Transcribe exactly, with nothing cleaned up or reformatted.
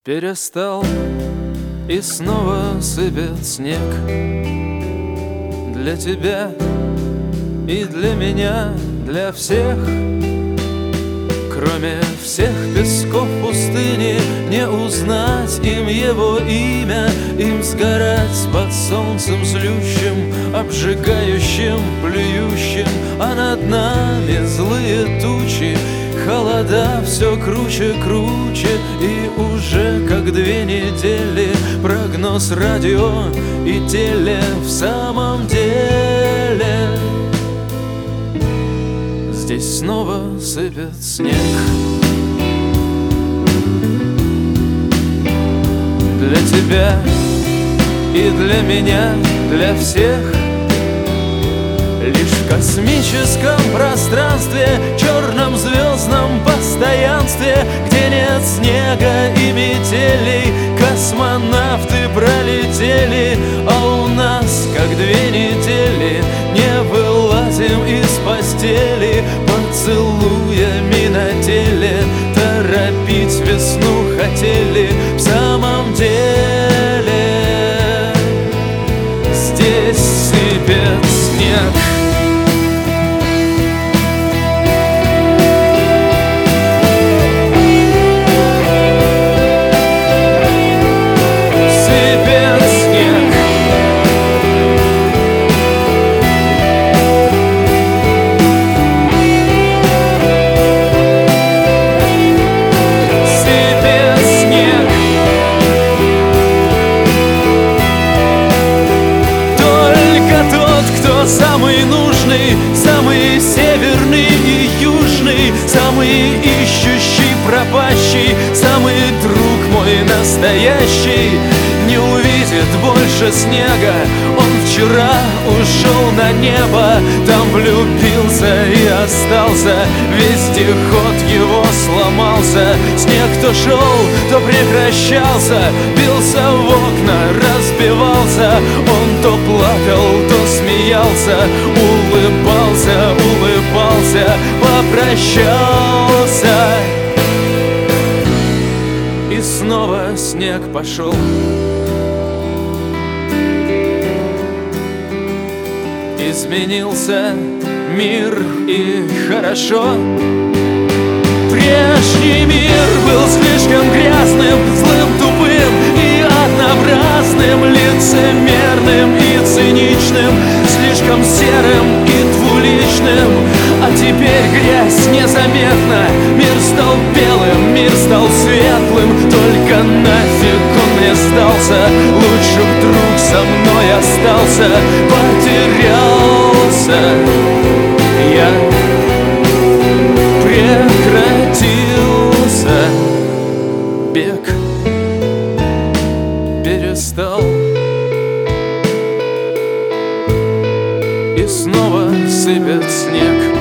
Перестал, и снова сыпет снег. Для тебя и для меня, для всех. Кроме всех песков пустыни, не узнать им его имя, им сгорать под солнцем злющим, обжигающим, плюющим, а над нами злые тучи. Холода все круче, круче, и уже как две недели прогноз радио и теле в самом деле. Здесь снова сыпет снег. Для тебя и для меня, для всех. Лишь в космическом пространстве, черном звездном постоянстве, где нет снега и метелей, космонавты пролетели, а у нас, как две недели, не вылазим из постели, поцелуями на теле торопить весну хотели. В самом деле здесь сыпет снег. Самый нужный, самый северный и южный, самый ищущий, пропащий, самый друг мой настоящий, не увидит больше снега. Он вчера ушел на небо, там влюбился и остался, вездеход его сломался. Снег то шел, то прекращался, бился в окна, разбивался. Он то плакал, то смеялся, улыбался, улыбался, попрощался. И снова снег пошел. Изменился мир, и хорошо. Прежний мир был слишком грязным, злым, тупым и однообразным, лицемерным и циничным, слишком серым и двуличным. А теперь грязь незаметна, мир стал белым, мир стал светлым. Только нафиг он мне сдался, лучше вдруг со мной остался. Потерялся я, прекратился бег, перестал, и снова сыпет снег.